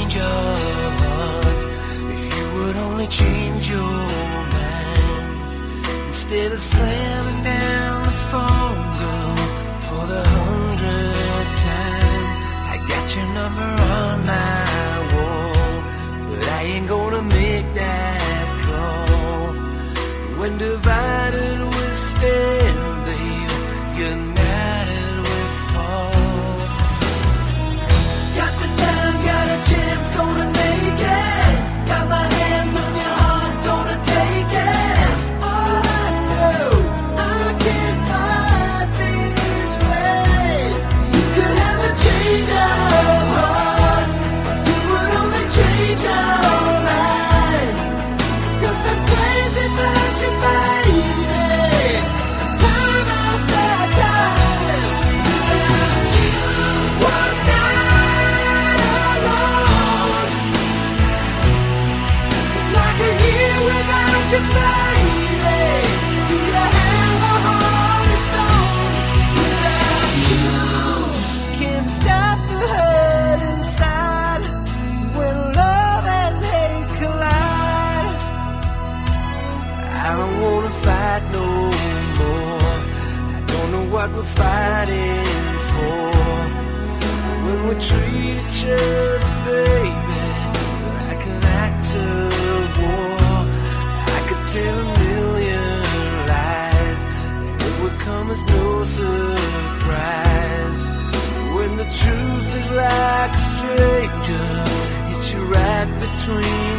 change your heart, if you would only change your mind, instead of slamming down the phone, girl, for the 100th time. I got your number on my wall, but I ain't gonna make that call. When divided we stand, baby, united we fall. Got the time, got a chance, gonna make it. Got my hands on your heart, gonna take it. All I know, I can't fight this way. You could have a change of heart, if you would only change your mind. 'Cause I'm crazy about you, baby. Time after time, without you, one night alone. It's like a year without you, baby. Do you have a heart of stone? Without you, can't stop the hurt inside. When love and hate collide, I don't wanna fight no more. I don't know what we're fighting for. When we treat each other, baby, like an act of war, I could tell a million lies, and it would come as no surprise. When the truth is like a stranger, hits you right between